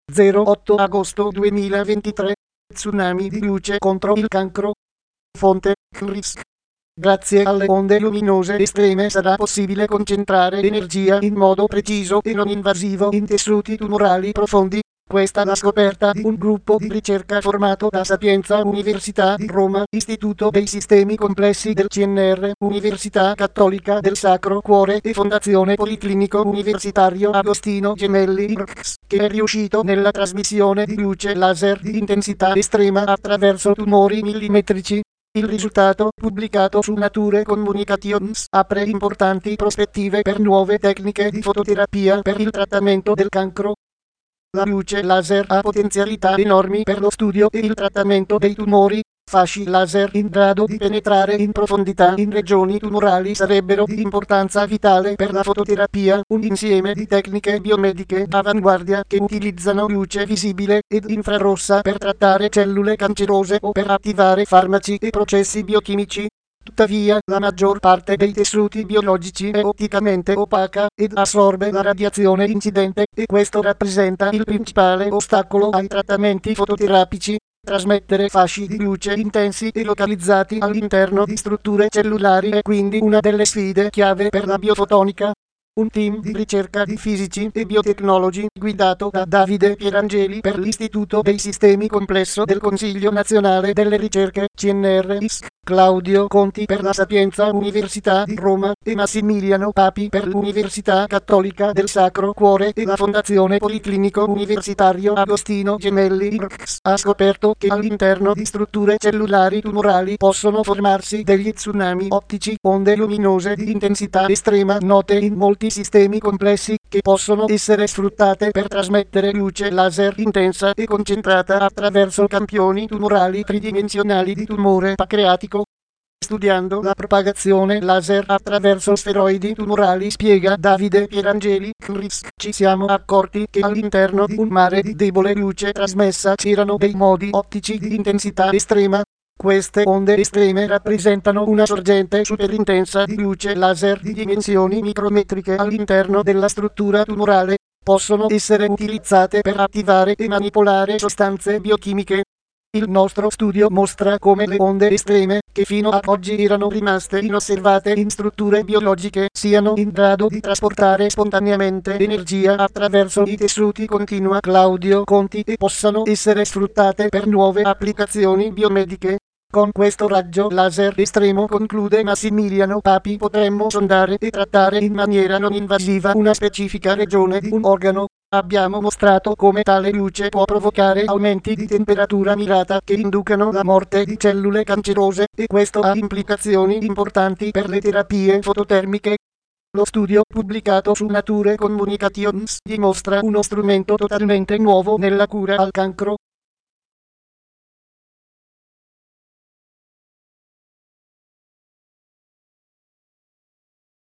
08 agosto 2023. Tsunami di luce contro il cancro. Fonte: CNRISC. Grazie alle onde luminose estreme sarà possibile concentrare energia in modo preciso e non invasivo in tessuti tumorali profondi. Questa è la scoperta di un gruppo di ricerca formato da Sapienza Università di Roma, Istituto dei Sistemi Complessi del CNR, Università Cattolica del Sacro Cuore e Fondazione Policlinico Universitario Agostino Gemelli IRCS, che è riuscito nella trasmissione di luce laser di intensità estrema attraverso tumori millimetrici. Il risultato, pubblicato su Nature Communications, apre importanti prospettive per nuove tecniche di fototerapia per il trattamento del cancro. La luce laser ha potenzialità enormi per lo studio e il trattamento dei tumori. Fasci laser in grado di penetrare in profondità in regioni tumorali sarebbero di importanza vitale per la fototerapia, un insieme di tecniche biomediche d'avanguardia che utilizzano luce visibile ed infrarossa per trattare cellule cancerose o per attivare farmaci e processi biochimici. Tuttavia, la maggior parte dei tessuti biologici è otticamente opaca ed assorbe la radiazione incidente, e questo rappresenta il principale ostacolo ai trattamenti fototerapici. Trasmettere fasci di luce intensi e localizzati all'interno di strutture cellulari è quindi una delle sfide chiave per la biofotonica. Un team di ricerca di fisici e biotecnologi guidato da Davide Pierangeli per l'Istituto dei Sistemi Complesso del Consiglio Nazionale delle Ricerche CNR-ISC, Claudio Conti per la Sapienza Università di Roma e Massimiliano Papi per l'Università Cattolica del Sacro Cuore e la Fondazione Policlinico Universitario Agostino Gemelli IRCS, ha scoperto che all'interno di strutture cellulari tumorali possono formarsi degli tsunami ottici, onde luminose di intensità estrema note in molti sistemi complessi, che possono essere sfruttate per trasmettere luce laser intensa e concentrata attraverso campioni tumorali tridimensionali di tumore pancreatico. Studiando la propagazione laser attraverso sferoidi tumorali, spiega Davide Pierangeli, CNRISC, ci siamo accorti che all'interno di un mare di debole luce trasmessa c'erano dei modi ottici di intensità estrema. Queste onde estreme rappresentano una sorgente superintensa di luce laser di dimensioni micrometriche all'interno della struttura tumorale. Possono essere utilizzate per attivare e manipolare sostanze biochimiche. Il nostro studio mostra come le onde estreme, che fino ad oggi erano rimaste inosservate in strutture biologiche, siano in grado di trasportare spontaneamente energia attraverso i tessuti, continua Claudio Conti, e possano essere sfruttate per nuove applicazioni biomediche. Con questo raggio laser estremo, conclude Massimiliano Papi, potremmo sondare e trattare in maniera non invasiva una specifica regione di un organo. Abbiamo mostrato come tale luce può provocare aumenti di temperatura mirata che inducano la morte di cellule cancerose, e questo ha implicazioni importanti per le terapie fototermiche. Lo studio, pubblicato su Nature Communications, dimostra uno strumento totalmente nuovo nella cura al cancro.